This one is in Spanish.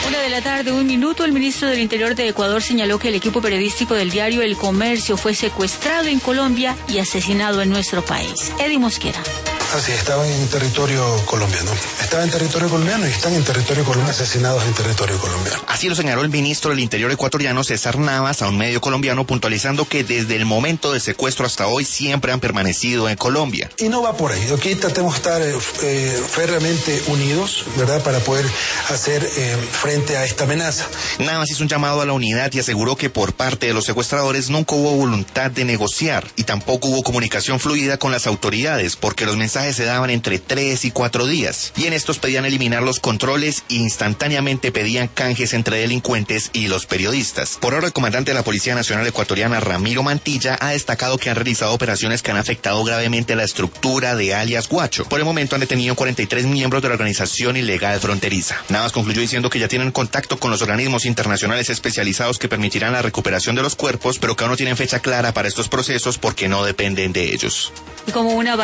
1:01 p.m, el ministro del Interior de Ecuador señaló que el equipo periodístico del diario El Comercio fue secuestrado en Colombia y asesinado en nuestro país. Eddie Mosquera. Así, estaban en territorio colombiano. Estaban en territorio colombiano y están en territorio colombiano, asesinados en territorio colombiano. Así lo señaló el ministro del Interior ecuatoriano, César Navas, a un medio colombiano, puntualizando que desde el momento del secuestro hasta hoy siempre han permanecido en Colombia. Y no va por ahí. Aquí tratemos de estar férreamente unidos, ¿verdad?, para poder hacer frente a esta amenaza. Navas hizo un llamado a la unidad y aseguró que por parte de los secuestradores nunca hubo voluntad de negociar y tampoco hubo comunicación fluida con las autoridades, porque los mensajes se daban entre 3 y 4 días, y en estos pedían eliminar los controles e instantáneamente pedían canjes entre delincuentes y los periodistas. Por ahora, el comandante de la Policía Nacional Ecuatoriana, Ramiro Mantilla, ha destacado que han realizado operaciones que han afectado gravemente la estructura de alias Guacho. Por el momento han detenido 43 miembros de la organización ilegal fronteriza. Navas concluyó diciendo que ya tienen contacto con los organismos internacionales especializados que permitirán la recuperación de los cuerpos, pero que aún no tienen fecha clara para estos procesos porque no dependen de ellos. Y como una